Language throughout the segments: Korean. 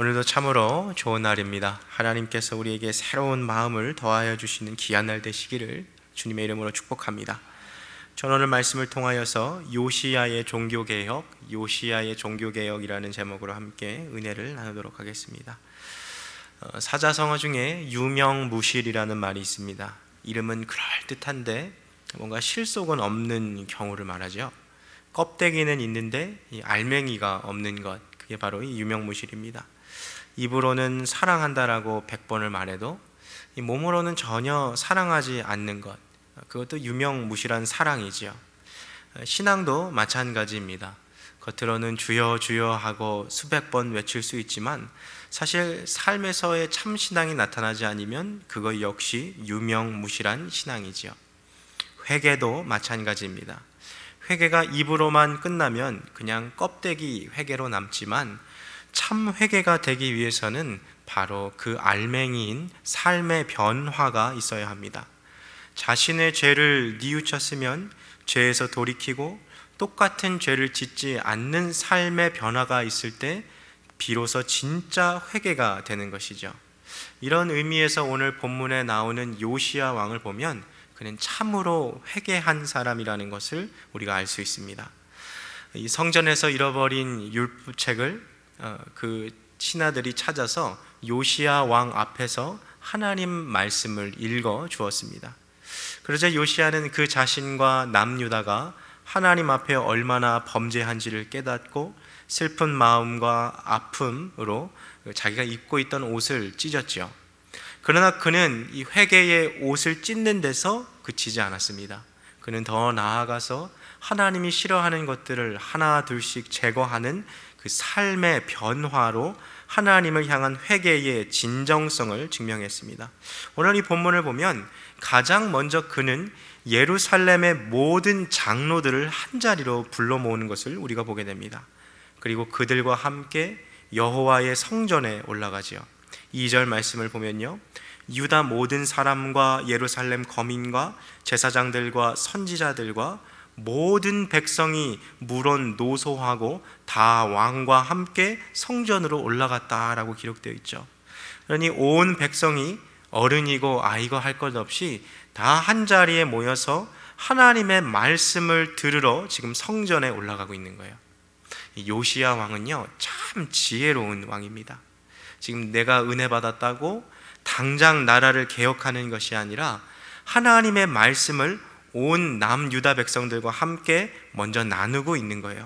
오늘도 참으로 좋은 날입니다. 하나님께서 우리에게 새로운 마음을 더하여 주시는 귀한 날 되시기를 주님의 이름으로 축복합니다. 저는 오늘 말씀을 통하여서 요시야의 종교개혁이라는 제목으로 함께 은혜를 나누도록 하겠습니다. 사자성어 중에 유명무실이라는 말이 있습니다. 이름은 그럴듯한데 뭔가 실속은 없는 경우를 말하죠. 껍데기는 있는데 이 알맹이가 없는 것, 그게 바로 이 유명무실입니다. 입으로는 사랑한다라고 100번을 말해도 이 몸으로는 전혀 사랑하지 않는 것, 그것도 유명무실한 사랑이지요. 신앙도 마찬가지입니다. 겉으로는 주여 주여 하고 수백 번 외칠 수 있지만 사실 삶에서의 참 신앙이 나타나지 않으면 그것 역시 유명무실한 신앙이지요. 회개도 마찬가지입니다. 회개가 입으로만 끝나면 그냥 껍데기 회개로 남지만 참 회개가 되기 위해서는 바로 그 알맹이인 삶의 변화가 있어야 합니다. 자신의 죄를 뉘우쳤으면 죄에서 돌이키고 똑같은 죄를 짓지 않는 삶의 변화가 있을 때 비로소 진짜 회개가 되는 것이죠. 이런 의미에서 오늘 본문에 나오는 요시야 왕을 보면 그는 참으로 회개한 사람이라는 것을 우리가 알 수 있습니다. 이 성전에서 잃어버린 율법책을 그 신하들이 찾아서 요시야 왕 앞에서 하나님 말씀을 읽어 주었습니다. 그러자 요시야는 그 자신과 남유다가 하나님 앞에 얼마나 범죄한지를 깨닫고 슬픈 마음과 아픔으로 자기가 입고 있던 옷을 찢었죠. 그러나 그는 이 회개의 옷을 찢는 데서 그치지 않았습니다. 그는 더 나아가서 하나님이 싫어하는 것들을 하나 둘씩 제거하는 그 삶의 변화로 하나님을 향한 회개의 진정성을 증명했습니다. 오늘 이 본문을 보면 가장 먼저 그는 예루살렘의 모든 장로들을 한자리로 불러 모으는 것을 우리가 보게 됩니다. 그리고 그들과 함께 여호와의 성전에 올라가지요. 2절 말씀을 보면요, 유다 모든 사람과 예루살렘 거민과 제사장들과 선지자들과 모든 백성이 물론 노소하고 다 왕과 함께 성전으로 올라갔다라고 기록되어 있죠. 그러니 온 백성이 어른이고 아이고 할 것 없이 다 한자리에 모여서 하나님의 말씀을 들으러 지금 성전에 올라가고 있는 거예요. 요시야 왕은요, 참 지혜로운 왕입니다. 지금 내가 은혜 받았다고 당장 나라를 개혁하는 것이 아니라 하나님의 말씀을 온 남유다 백성들과 함께 먼저 나누고 있는 거예요.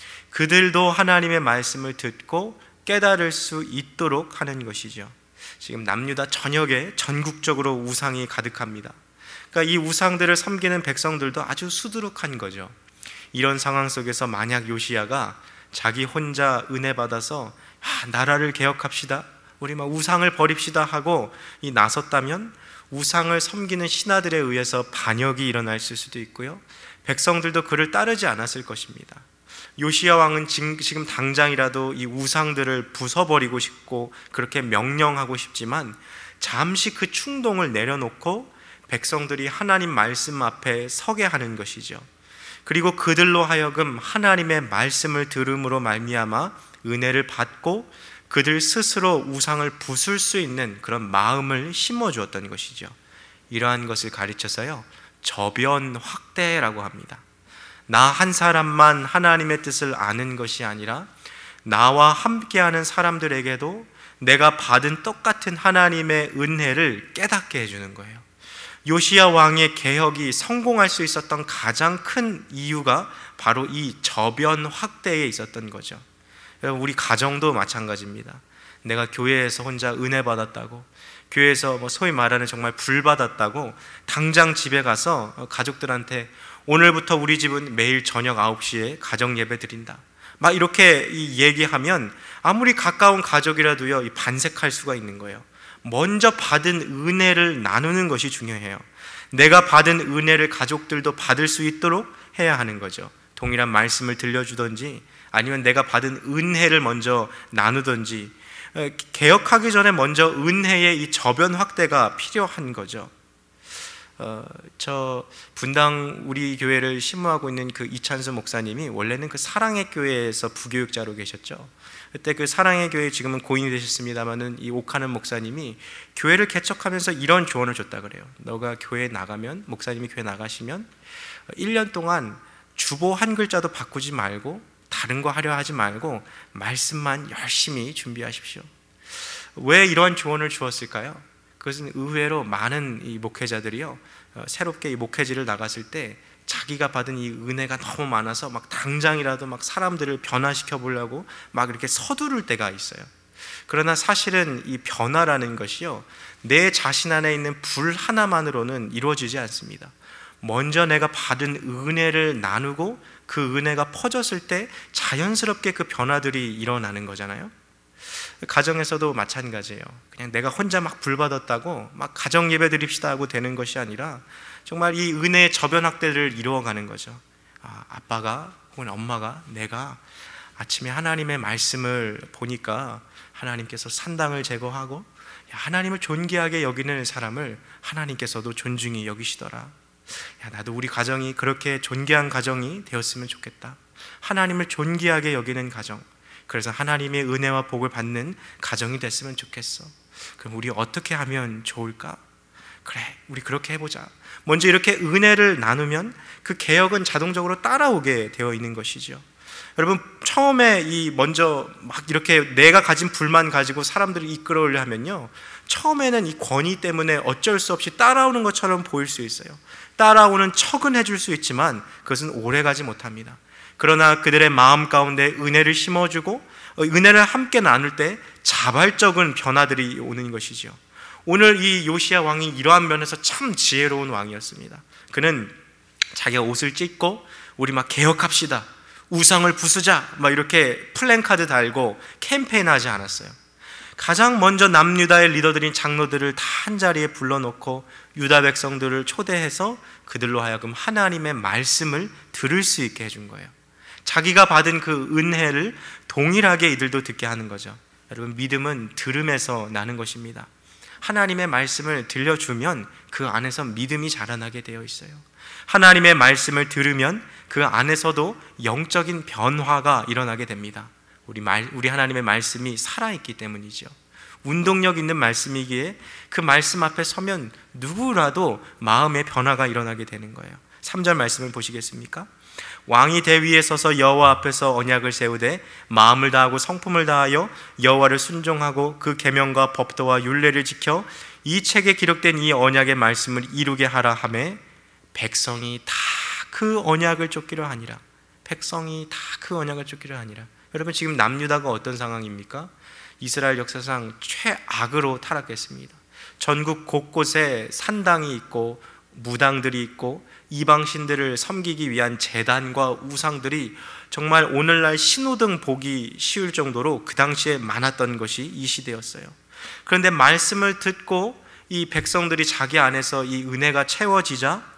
그들도 하나님의 말씀을 듣고 깨달을 수 있도록 하는 것이죠. 지금 남유다 전역에 전국적으로 우상이 가득합니다. 그러니까 이 우상들을 섬기는 백성들도 아주 수두룩한 거죠. 이런 상황 속에서 만약 요시야가 자기 혼자 은혜 받아서 나라를 개혁합시다, 우리 막 우상을 버립시다 하고 이 나섰다면 우상을 섬기는 신하들에 의해서 반역이 일어날 수도 있고요, 백성들도 그를 따르지 않았을 것입니다. 요시야 왕은 지금 당장이라도 이 우상들을 부숴버리고 싶고 그렇게 명령하고 싶지만 잠시 그 충동을 내려놓고 백성들이 하나님 말씀 앞에 서게 하는 것이죠. 그리고 그들로 하여금 하나님의 말씀을 들음으로 말미암아 은혜를 받고 그들 스스로 우상을 부술 수 있는 그런 마음을 심어주었던 것이죠. 이러한 것을 가르쳐서요, 저변 확대라고 합니다. 나 한 사람만 하나님의 뜻을 아는 것이 아니라 나와 함께하는 사람들에게도 내가 받은 똑같은 하나님의 은혜를 깨닫게 해주는 거예요. 요시야 왕의 개혁이 성공할 수 있었던 가장 큰 이유가 바로 이 저변 확대에 있었던 거죠. 우리 가정도 마찬가지입니다. 내가 교회에서 혼자 은혜 받았다고, 교회에서 소위 말하는 정말 불 받았다고 당장 집에 가서 가족들한테 오늘부터 우리 집은 매일 저녁 9시에 가정 예배 드린다, 막 이렇게 얘기하면 아무리 가까운 가족이라도요, 반색할 수가 있는 거예요. 먼저 받은 은혜를 나누는 것이 중요해요. 내가 받은 은혜를 가족들도 받을 수 있도록 해야 하는 거죠. 동일한 말씀을 들려주든지 아니면 내가 받은 은혜를 먼저 나누든지, 개혁하기 전에 먼저 은혜의 이 저변 확대가 필요한 거죠. 저 분당 우리 교회를 심무하고 있는 그 이찬수 목사님이 원래는 그 사랑의 교회에서 부교육자로 계셨죠. 그때 그 사랑의 교회 지금은 고인이 되셨습니다마는 이 옥하는 목사님이 교회를 개척하면서 이런 조언을 줬다 그래요. 너가 교회 나가면, 목사님이 교회 나가시면 1년 동안 주보 한 글자도 바꾸지 말고 다른 거 하려 하지 말고 말씀만 열심히 준비하십시오. 왜 이런 조언을 주었을까요? 그것은 의외로 많은 이 목회자들이요, 새롭게 이 목회지를 나갔을 때 자기가 받은 이 은혜가 너무 많아서 막 당장이라도 막 사람들을 변화시켜 보려고 막 이렇게 서두를 때가 있어요. 그러나 사실은 이 변화라는 것이요, 내 자신 안에 있는 불 하나만으로는 이루어지지 않습니다. 먼저 내가 받은 은혜를 나누고 그 은혜가 퍼졌을 때 자연스럽게 그 변화들이 일어나는 거잖아요. 가정에서도 마찬가지예요. 그냥 내가 혼자 막 불 받았다고 막 가정 예배 드립시다 하고 되는 것이 아니라 정말 이 은혜의 저변 확대를 이루어가는 거죠. 아빠가 혹은 엄마가, 내가 아침에 하나님의 말씀을 보니까 하나님께서 산당을 제거하고 하나님을 존귀하게 여기는 사람을 하나님께서도 존중히 여기시더라. 나도 우리 가정이 그렇게 존귀한 가정이 되었으면 좋겠다. 하나님을 존귀하게 여기는 가정, 그래서 하나님의 은혜와 복을 받는 가정이 됐으면 좋겠어. 그럼 우리 어떻게 하면 좋을까? 그래, 우리 그렇게 해보자. 먼저 이렇게 은혜를 나누면 그 개혁은 자동적으로 따라오게 되어 있는 것이죠. 여러분, 처음에 먼저 막 이렇게 내가 가진 불만 가지고 사람들을 이끌어오려 하면요, 처음에는 이 권위 때문에 어쩔 수 없이 따라오는 것처럼 보일 수 있어요. 따라오는 척은 해줄 수 있지만 그것은 오래가지 못합니다. 그러나 그들의 마음 가운데 은혜를 심어주고 은혜를 함께 나눌 때 자발적인 변화들이 오는 것이죠. 오늘 이 요시야 왕이 이러한 면에서 참 지혜로운 왕이었습니다. 그는 자기가 옷을 찢고 우리 막 개혁합시다, 우상을 부수자, 막 이렇게 플랜카드 달고 캠페인하지 않았어요. 가장 먼저 남유다의 리더들인 장로들을 다 한자리에 불러놓고 유다 백성들을 초대해서 그들로 하여금 하나님의 말씀을 들을 수 있게 해준 거예요. 자기가 받은 그 은혜를 동일하게 이들도 듣게 하는 거죠. 여러분, 믿음은 들음에서 나는 것입니다. 하나님의 말씀을 들려주면 그 안에서 믿음이 자라나게 되어 있어요. 하나님의 말씀을 들으면 그 안에서도 영적인 변화가 일어나게 됩니다. 우리 하나님의 말씀이 살아있기 때문이죠. 운동력 있는 말씀이기에 그 말씀 앞에 서면 누구라도 마음의 변화가 일어나게 되는 거예요. 3절 말씀을 보시겠습니까? 왕이 대위에 서서 여호와 앞에서 언약을 세우되 마음을 다하고 성품을 다하여 여호와를 순종하고 그 계명과 법도와 율례를 지켜 이 책에 기록된 이 언약의 말씀을 이루게 하라 하매 백성이 다 그 언약을 쫓기려 하니라. 백성이 다 그 언약을 쫓기려 하니라. 여러분, 지금 남유다가 어떤 상황입니까? 이스라엘 역사상 최악으로 타락했습니다. 전국 곳곳에 산당이 있고 무당들이 있고 이방신들을 섬기기 위한 제단과 우상들이 정말 오늘날 신호등 보기 쉬울 정도로 그 당시에 많았던 것이 이 시대였어요. 그런데 말씀을 듣고 이 백성들이 자기 안에서 이 은혜가 채워지자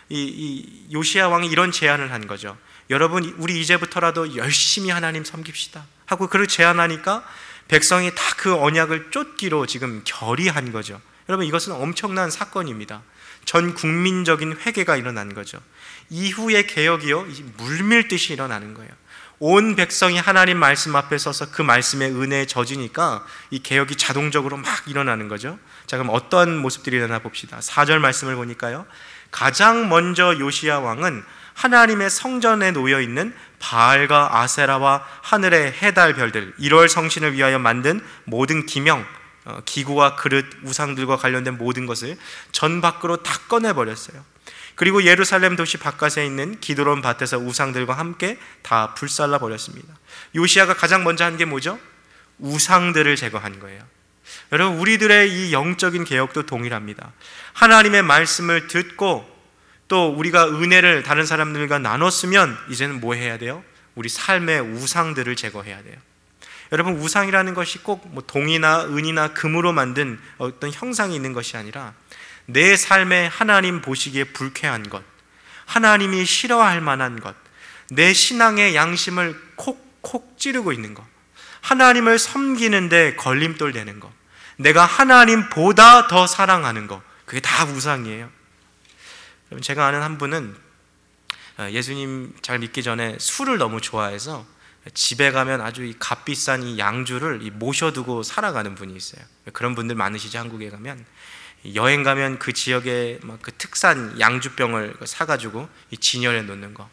이 요시야 왕이 이런 제안을 한 거죠. 여러분, 우리 이제부터라도 열심히 하나님 섬깁시다 하고 그를 제안하니까 백성이 다 그 언약을 쫓기로 지금 결의한 거죠. 여러분, 이것은 엄청난 사건입니다. 전 국민적인 회개가 일어난 거죠. 이후의 개혁이요, 물밀듯이 일어나는 거예요. 온 백성이 하나님 말씀 앞에 서서 그 말씀의 은혜에 젖으니까 이 개혁이 자동적으로 막 일어나는 거죠. 자, 그럼 어떤 모습들이 일어나 봅시다. 4절 말씀을 보니까요, 가장 먼저 요시야 왕은 하나님의 성전에 놓여있는 바알과 아세라와 하늘의 해달 별들, 1월 성신을 위하여 만든 모든 기명, 기구와 그릇, 우상들과 관련된 모든 것을 전 밖으로 다 꺼내버렸어요. 그리고 예루살렘 도시 바깥에 있는 기드론 밭에서 우상들과 함께 다 불살라 버렸습니다. 요시야가 가장 먼저 한 게 뭐죠? 우상들을 제거한 거예요. 여러분, 우리들의 이 영적인 개혁도 동일합니다. 하나님의 말씀을 듣고 또 우리가 은혜를 다른 사람들과 나눴으면 이제는 뭐 해야 돼요? 우리 삶의 우상들을 제거해야 돼요. 여러분, 우상이라는 것이 꼭 뭐 동이나 은이나 금으로 만든 어떤 형상이 있는 것이 아니라 내 삶에 하나님 보시기에 불쾌한 것, 하나님이 싫어할 만한 것, 내 신앙의 양심을 콕콕 찌르고 있는 것, 하나님을 섬기는데 걸림돌 되는 것, 내가 하나님보다 더 사랑하는 것, 그게 다 우상이에요. 여러분, 제가 아는 한 분은 예수님 잘 믿기 전에 술을 너무 좋아해서 집에 가면 아주 이 값비싼 이 양주를 모셔두고 살아가는 분이 있어요. 그런 분들 많으시죠? 한국에 가면 여행 가면 그 지역의 막 그 특산 양주병을 사가지고 이 진열해 놓는 거.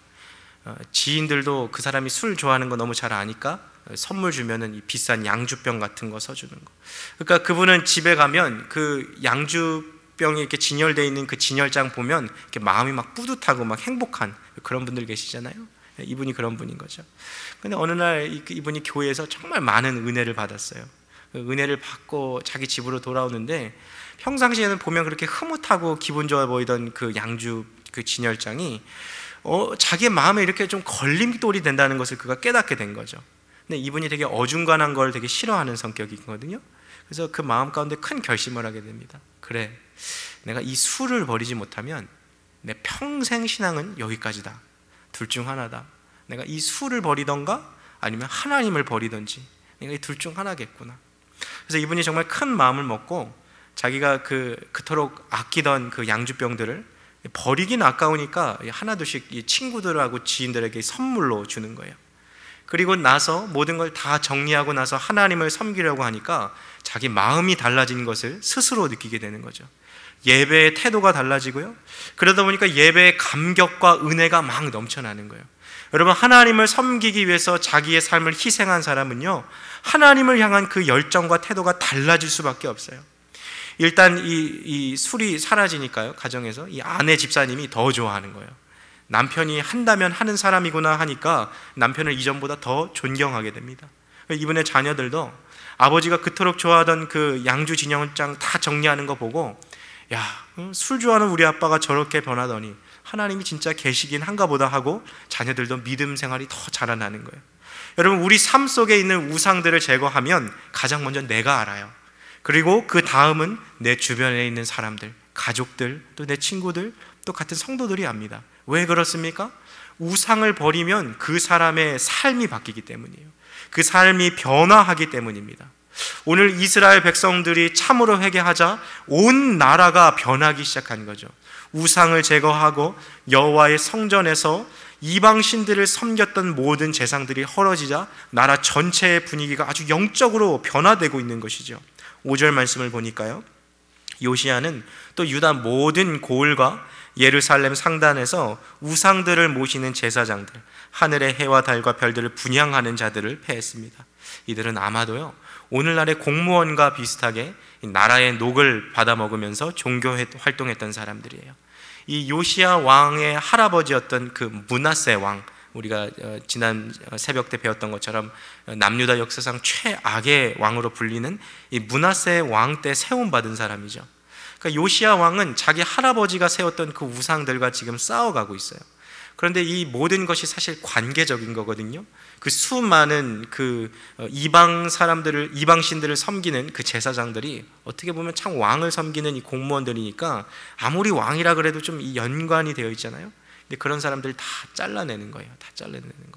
지인들도 그 사람이 술 좋아하는 거 너무 잘 아니까 선물 주면은 이 비싼 양주병 같은 거 써주는 거. 그러니까 그분은 집에 가면 그 양주병이 이렇게 진열되어 있는 그 진열장 보면 이렇게 마음이 막 뿌듯하고 막 행복한 그런 분들 계시잖아요. 이분이 그런 분인 거죠. 근데 어느 날 이분이 교회에서 정말 많은 은혜를 받았어요. 그 은혜를 받고 자기 집으로 돌아오는데 평상시에는 보면 그렇게 흐뭇하고 기분 좋아 보이던 그 양주 그 진열장이 자기의 마음에 이렇게 좀 걸림돌이 된다는 것을 그가 깨닫게 된 거죠. 근데 이분이 되게 어중간한 걸 되게 싫어하는 성격이거든요. 그래서 그 마음 가운데 큰 결심을 하게 됩니다. 그래, 내가 이 술을 버리지 못하면 내 평생 신앙은 여기까지다. 둘 중 하나다. 내가 이 술을 버리던가 아니면 하나님을 버리던지, 내가 이 둘 중 하나겠구나. 그래서 이분이 정말 큰 마음을 먹고 자기가 그토록 아끼던 그 양주병들을 버리긴 아까우니까 하나둘씩 친구들하고 지인들에게 선물로 주는 거예요. 그리고 나서 모든 걸 다 정리하고 나서 하나님을 섬기려고 하니까 자기 마음이 달라진 것을 스스로 느끼게 되는 거죠. 예배의 태도가 달라지고요, 그러다 보니까 예배의 감격과 은혜가 막 넘쳐나는 거예요. 여러분, 하나님을 섬기기 위해서 자기의 삶을 희생한 사람은요, 하나님을 향한 그 열정과 태도가 달라질 수밖에 없어요. 일단 이 술이 사라지니까요, 가정에서 이 아내 집사님이 더 좋아하는 거예요. 남편이 한다면 하는 사람이구나 하니까 남편을 이전보다 더 존경하게 됩니다. 이분의 자녀들도 아버지가 그토록 좋아하던 그 양주 진열장 다 정리하는 거 보고, 야, 술 좋아하는 우리 아빠가 저렇게 변하더니 하나님이 진짜 계시긴 한가 보다 하고 자녀들도 믿음 생활이 더 자라나는 거예요. 여러분, 우리 삶 속에 있는 우상들을 제거하면 가장 먼저 내가 알아요. 그리고 그 다음은 내 주변에 있는 사람들, 가족들, 또 내 친구들, 또 같은 성도들이 압니다. 왜 그렇습니까? 우상을 버리면 그 사람의 삶이 바뀌기 때문이에요. 그 삶이 변화하기 때문입니다. 오늘 이스라엘 백성들이 참으로 회개하자 온 나라가 변하기 시작한 거죠. 우상을 제거하고 여호와의 성전에서 이방 신들을 섬겼던 모든 제상들이 헐어지자 나라 전체의 분위기가 아주 영적으로 변화되고 있는 것이죠. 5절 말씀을 보니까요, 요시야는 또 유다 모든 고을과 예루살렘 상단에서 우상들을 모시는 제사장들, 하늘의 해와 달과 별들을 분향하는 자들을 패했습니다. 이들은 아마도요, 오늘날의 공무원과 비슷하게 나라의 녹을 받아먹으면서 종교 활동했던 사람들이에요. 이 요시야 왕의 할아버지였던 그 므낫세 왕, 우리가 지난 새벽 때 배웠던 것처럼 남유다 역사상 최악의 왕으로 불리는 이 므낫세 왕 때 세움받은 사람이죠. 그러니까 요시야 왕은 자기 할아버지가 세웠던 그 우상들과 지금 싸워가고 있어요. 그런데 이 모든 것이 사실 관계적인 거거든요. 그 수많은 그 이방 신들을 섬기는 그 제사장들이 어떻게 보면 참 왕을 섬기는 이 공무원들이니까 아무리 왕이라 그래도 좀 이 연관이 되어 있잖아요. 근데 그런 사람들 다 잘라내는 거예요. 다 잘라내는 거.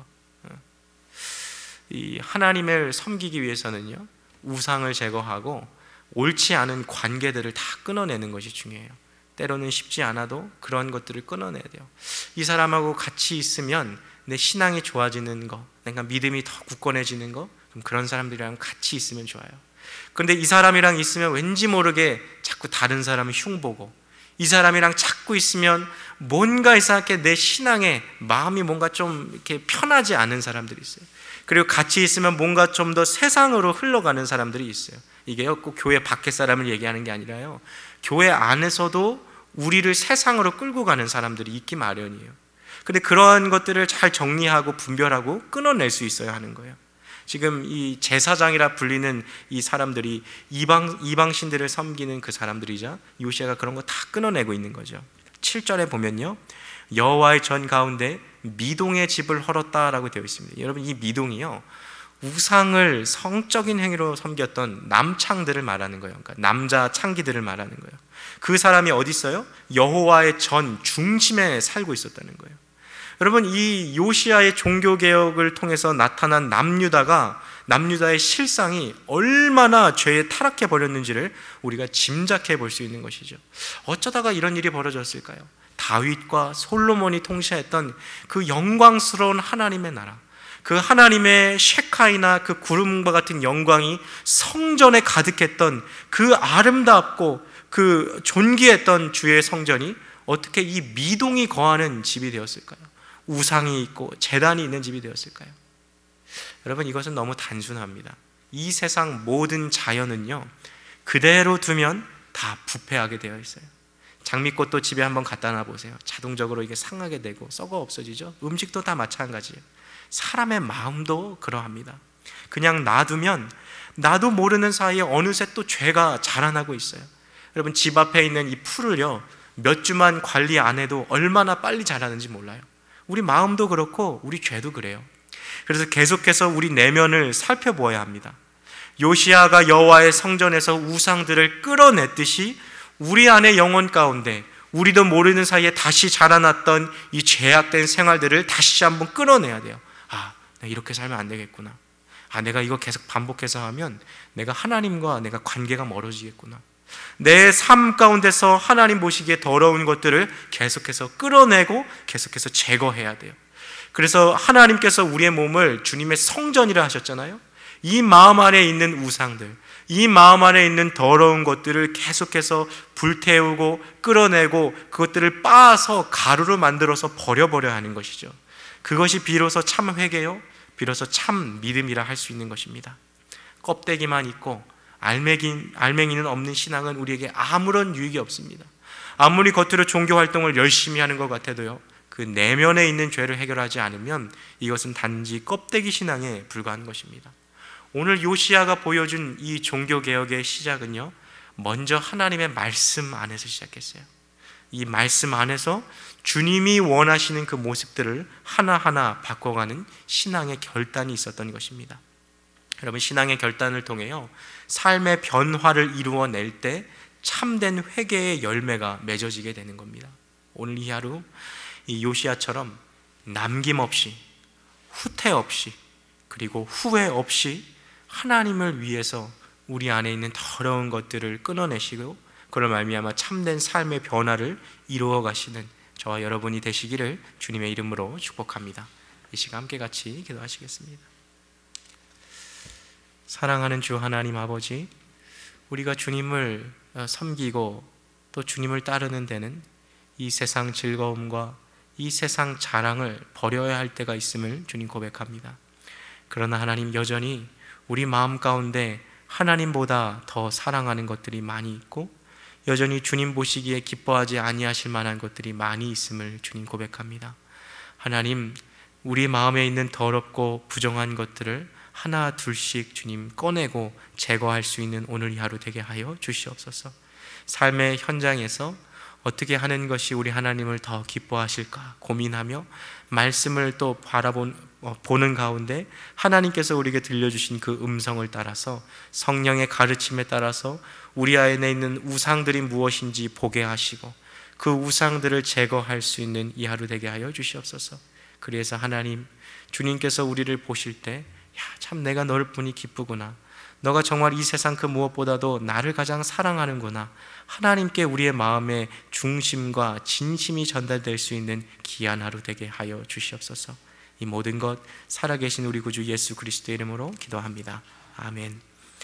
이 하나님을 섬기기 위해서는요, 우상을 제거하고 옳지 않은 관계들을 다 끊어내는 것이 중요해요. 때로는 쉽지 않아도 그런 것들을 끊어내야 돼요. 이 사람하고 같이 있으면 내 신앙이 좋아지는 거, 내가 믿음이 더 굳건해지는 거, 그럼 그런 사람들이랑 같이 있으면 좋아요. 그런데 이 사람이랑 있으면 왠지 모르게 자꾸 다른 사람을 흉보고, 이 사람이랑 자꾸 있으면 뭔가 이상하게 내 신앙에 마음이 뭔가 좀 이렇게 편하지 않은 사람들이 있어요. 그리고 같이 있으면 뭔가 좀 더 세상으로 흘러가는 사람들이 있어요. 이게요, 꼭 교회 밖의 사람을 얘기하는 게 아니라요, 교회 안에서도 우리를 세상으로 끌고 가는 사람들이 있기 마련이에요. 근데 그러한 것들을 잘 정리하고 분별하고 끊어낼 수 있어야 하는 거예요. 지금 이 제사장이라 불리는 이 사람들이 이방 신들을 섬기는 그 사람들이자 요시야가 그런 거 다 끊어내고 있는 거죠. 7절에 보면요, 여호와의 전 가운데 미동의 집을 헐었다라고 되어 있습니다. 여러분, 이 미동이요, 우상을 성적인 행위로 섬겼던 남창들을 말하는 거예요. 그러니까 남자 창기들을 말하는 거예요. 그 사람이 어디 있어요? 여호와의 전 중심에 살고 있었다는 거예요. 여러분, 이 요시야의 종교개혁을 통해서 나타난 남유다의 실상이 얼마나 죄에 타락해 버렸는지를 우리가 짐작해 볼 수 있는 것이죠. 어쩌다가 이런 일이 벌어졌을까요? 다윗과 솔로몬이 통치했던 그 영광스러운 하나님의 나라, 그 하나님의 셰카이나 그 구름과 같은 영광이 성전에 가득했던 그 아름답고 그 존귀했던 주의 성전이 어떻게 이 미동이 거하는 집이 되었을까요? 우상이 있고 제단이 있는 집이 되었을까요? 여러분, 이것은 너무 단순합니다. 이 세상 모든 자연은요, 그대로 두면 다 부패하게 되어 있어요. 장미꽃도 집에 한번 갖다 놔보세요. 자동적으로 이게 상하게 되고 썩어 없어지죠. 음식도 다 마찬가지예요. 사람의 마음도 그러합니다. 그냥 놔두면 나도 모르는 사이에 어느새 또 죄가 자라나고 있어요. 여러분, 집 앞에 있는 이 풀을요, 몇 주만 관리 안 해도 얼마나 빨리 자라는지 몰라요. 우리 마음도 그렇고 우리 죄도 그래요. 그래서 계속해서 우리 내면을 살펴보아야 합니다. 요시야가 여호와의 성전에서 우상들을 끌어냈듯이 우리 안의 영혼 가운데 우리도 모르는 사이에 다시 자라났던 이 죄악된 생활들을 다시 한번 끌어내야 돼요. 내가 이렇게 살면 안 되겠구나. 내가 이거 계속 반복해서 하면 내가 하나님과 내가 관계가 멀어지겠구나. 내 삶 가운데서 하나님 보시기에 더러운 것들을 계속해서 끌어내고 계속해서 제거해야 돼요. 그래서 하나님께서 우리의 몸을 주님의 성전이라 하셨잖아요. 이 마음 안에 있는 우상들, 이 마음 안에 있는 더러운 것들을 계속해서 불태우고 끌어내고 그것들을 빻아서 가루로 만들어서 버려버려야 하는 것이죠. 그것이 비로소 참 회개요, 비로소 참 믿음이라 할 수 있는 것입니다. 껍데기만 있고 알맹이는 없는 신앙은 우리에게 아무런 유익이 없습니다. 아무리 겉으로 종교 활동을 열심히 하는 것 같아도요, 그 내면에 있는 죄를 해결하지 않으면 이것은 단지 껍데기 신앙에 불과한 것입니다. 오늘 요시야가 보여준 이 종교개혁의 시작은요, 먼저 하나님의 말씀 안에서 시작했어요. 이 말씀 안에서 주님이 원하시는 그 모습들을 하나하나 바꿔가는 신앙의 결단이 있었던 것입니다. 여러분, 신앙의 결단을 통해요, 삶의 변화를 이루어낼 때 참된 회개의 열매가 맺어지게 되는 겁니다. 오늘 이 하루 이 요시야처럼 남김없이, 후퇴 없이, 그리고 후회 없이 하나님을 위해서 우리 안에 있는 더러운 것들을 끊어내시고 그로 말미암아 참된 삶의 변화를 이루어 가시는 저와 여러분이 되시기를 주님의 이름으로 축복합니다. 이 시간 함께 같이 기도하시겠습니다. 사랑하는 주 하나님 아버지, 우리가 주님을 섬기고 또 주님을 따르는 데는 이 세상 즐거움과 이 세상 자랑을 버려야 할 때가 있음을 주님 고백합니다. 그러나 하나님, 여전히 우리 마음 가운데 하나님보다 더 사랑하는 것들이 많이 있고 여전히 주님 보시기에 기뻐하지 아니하실 만한 것들이 많이 있음을 주님 고백합니다. 하나님, 우리 마음에 있는 더럽고 부정한 것들을 하나 둘씩 주님 꺼내고 제거할 수 있는 오늘 이 하루 되게 하여 주시옵소서. 삶의 현장에서 어떻게 하는 것이 우리 하나님을 더 기뻐하실까 고민하며 말씀을 또 보는 가운데 하나님께서 우리에게 들려주신 그 음성을 따라서 성령의 가르침에 따라서 우리 안에 있는 우상들이 무엇인지 보게 하시고 그 우상들을 제거할 수 있는 이 하루 되게 하여 주시옵소서. 그래서 하나님, 주님께서 우리를 보실 때 참 내가 너를 보니 기쁘구나, 너가 정말 이 세상 그 무엇보다도 나를 가장 사랑하는구나, 하나님께 우리의 마음의 중심과 진심이 전달될 수 있는 귀한 하루 되게 하여 주시옵소서. 이 모든 것 살아계신 우리 구주 예수 그리스도의 이름으로 기도합니다. 아멘.